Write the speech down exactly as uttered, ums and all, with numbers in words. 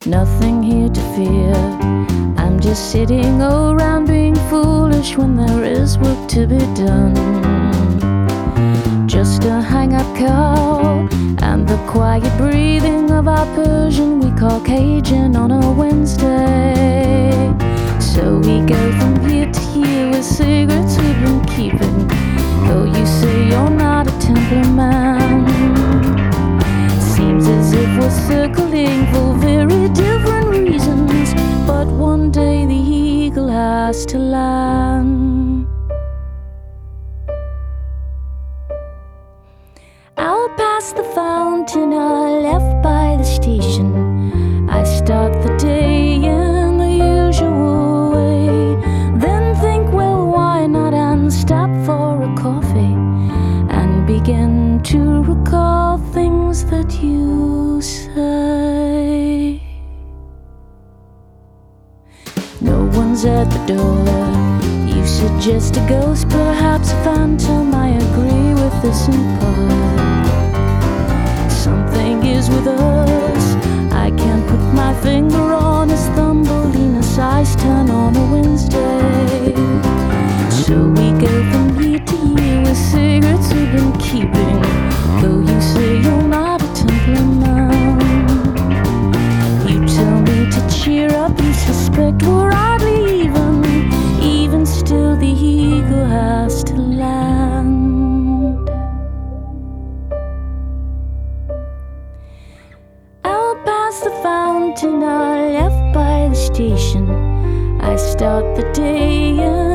nothing here to fear. I'm just sitting around being foolish when there is work to be done. Just a hang-up call and the quiet breathing of our Persian we call Cajun on a Wednesday. So we go from year to year with cigarettes we've been keeping, though you say you're not a Templar man. Seems as if we're circling for very different reasons, but one day the eagle has to land. Out past the fountain I left by the station, I start the day in the usual way. Then think, well, why not, and stop for a coffee and begin to recall things that you say. No one's at the door. You suggest a ghost, perhaps a phantom. I agree with this in part. Something is with us, I can't put my finger on, as Thumbelina size ten on a Wednesday. So we go from year to year with cigarettes we've been keeping, though you say you're not a Templar man. You tell me to cheer up, you suspect we're oddly even. Even still the eagle has to land. Out past the fountain I left by the station, I start the day in